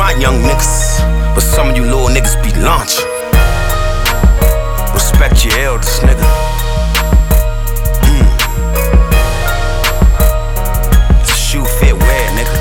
my young niggas, but some of you little niggas be launching. Respect your elders, nigga. It's a shoe fit wear, nigga.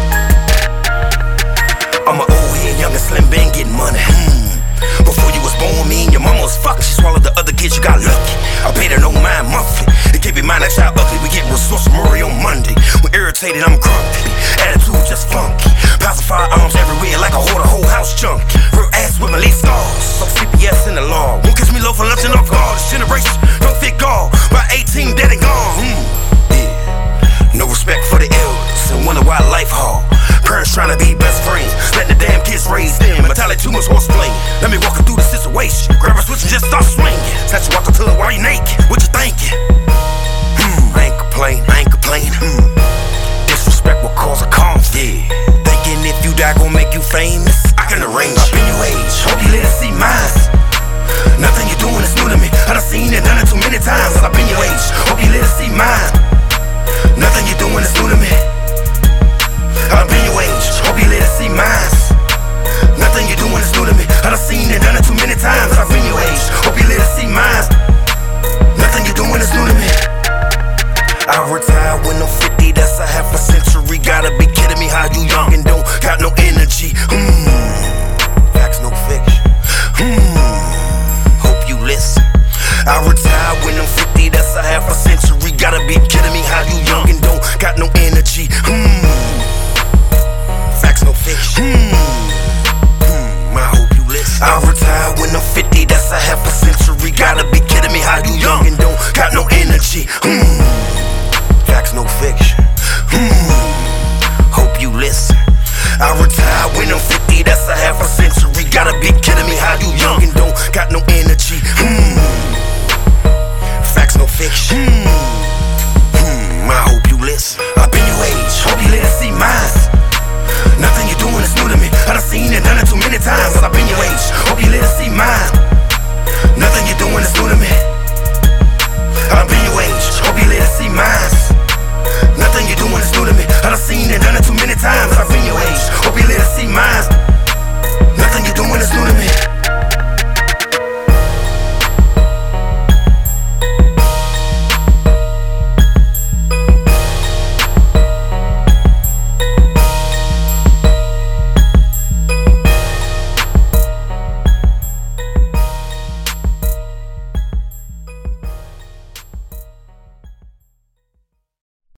I'm an old head, young and slim, been getting money. Before you was born, me and your mama was fucking. She swallowed the other kids, you got lucky. I paid her no mind monthly. It can't be mine, that child ugly. We get resource Murray on Monday. When irritated, I'm grumpy. Attitude just funky. Pacify arms everywhere like I hold a whole house junkie. Real ass with my lead scars. So CPS in the law. Won't catch me low for lunch and off guard. This generation don't fit gall. By 18, dead and gone. Yeah. No respect for the elders and wonder why life hard. Parents trying to be best friends, letting the damn kids raise them. Mentality too much horseplay. Let me walk you through the situation. Grab a switch and just start swinging. Touch you out the tub while you naked. What you thinking? I ain't complaining. Disrespect will cause a conflict. Yeah. Thinking if you die gon' make you famous. I can arrange. I've been your age. Hope you let us see mine. Nothing you doing is new to me. I done seen it, done it too many times. I've been your age. Hope you let us see mine. Nothing you doing is new to me. I've been your age, hope you let us see mine. Nothing you doing is new to me. I done seen it, done it too many times. I've been your age, hope you let us see mine. Nothing you doing is new to me. I retire when I'm 50, that's a half a century. Gotta be kidding me, how you young and don't got no energy. Facts, no fiction. Hope you listen. I retire when I'm 50, that's a half a century. Gotta be kidding me, how you young and don't got no energy. Facts, no fiction. I hope you listen. I retire when I'm 50, that's a half a century. Gotta be kidding me, how you young and don't got no energy. Facts, no fiction. Hope you listen. I retire when I'm 50, that's a half a century. Gotta be kidding me, how you young and don't got no energy. Facts, no fiction.